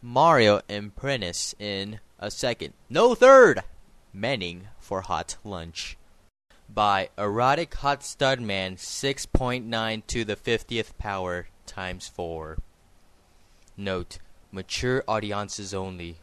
Mario and Princess in a second. No third! Manning for hot lunch. By Erotic Hot Stud Man 6.9 to the 50th power times 4. Note: mature audiences only.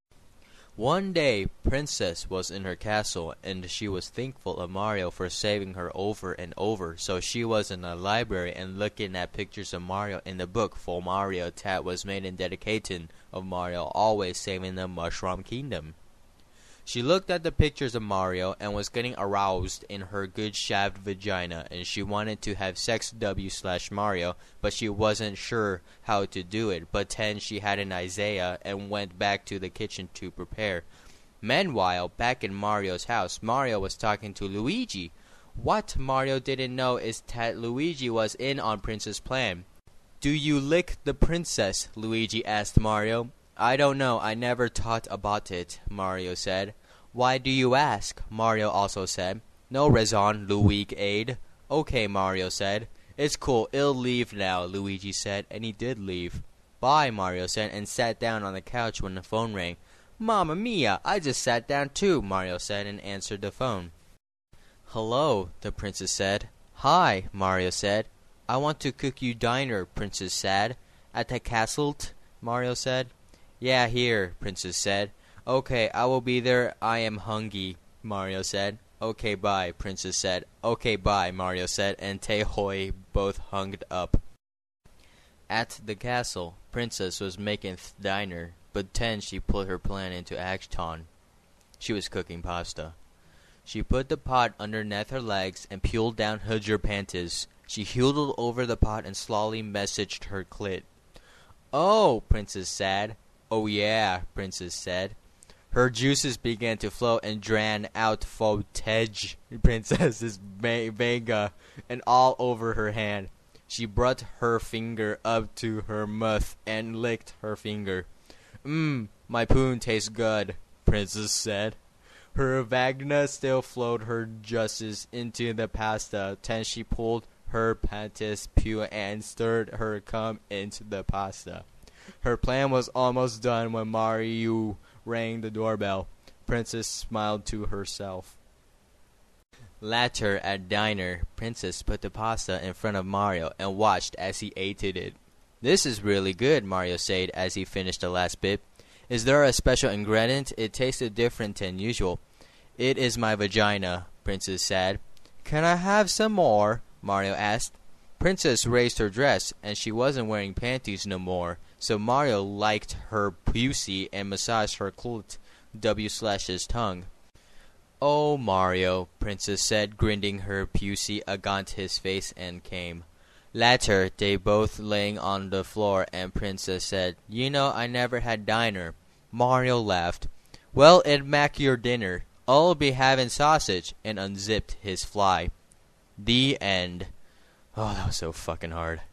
One day, Princess was in her castle, and she was thankful of Mario for saving her over and over, so she was in the library and looking at pictures of Mario in the book for Mario that was made in dedication of Mario always saving the Mushroom Kingdom. She looked at the pictures of Mario and was getting aroused in her good-shaved vagina, and she wanted to have sex W/Mario, but she wasn't sure how to do it. But then she had an idea and went back to the kitchen to prepare. Meanwhile, back in Mario's house, Mario was talking to Luigi. What Mario didn't know is that Luigi was in on Princess' plan. "Do you lick the princess?" Luigi asked Mario. "I don't know, I never thought about it," Mario said. "Why do you ask?" Mario also said. "No raison," Luigi aid. "Okay," Mario said. "It's cool, it'll leave now," Luigi said, and he did leave. "Bye," Mario said, and sat down on the couch when the phone rang. "Mamma mia, I just sat down too," Mario said, and answered the phone. "Hello," the princess said. "Hi," Mario said. "I want to cook you dinner," Princess said. "At the castle?" Mario said. "Yeah, here," Princess said. "Okay, I will be there. I am hungry," Mario said. "Okay, bye," Princess said. "Okay, bye," Mario said, and Tae-hoi both hung up. At the castle, Princess was making dinner, but then she put her plan into action. She was cooking pasta. She put the pot underneath her legs and peeled down her panties. She heeled over the pot and slowly messaged her clit. "Oh," Princess said. "Oh yeah," Princess said. Her juices began to flow and drain out footage Princess's vega and all over her hand. She brought her finger up to her mouth and licked her finger. My poon tastes good," Princess said. Her vagina still flowed her juices into the pasta. Then she pulled her panties pure and stirred her cum into the pasta. Her plan was almost done when Mario rang the doorbell. Princess smiled to herself. Later at dinner, Princess put the pasta in front of Mario and watched as he ate it. "This is really good," Mario said as he finished the last bit. "Is there a special ingredient? It tasted different than usual." "It is my vagina," Princess said. "Can I have some more?" Mario asked. Princess raised her dress, and she wasn't wearing panties no more, so Mario liked her pussy and massaged her clit W/his tongue. "Oh, Mario," Princess said, grinding her pussy against his face and came. Later, they both laying on the floor, and Princess said, "You know, I never had dinner." Mario laughed. "Well, it make your dinner. I'll be having sausage," and unzipped his fly. The end. Oh, that was so fucking hard.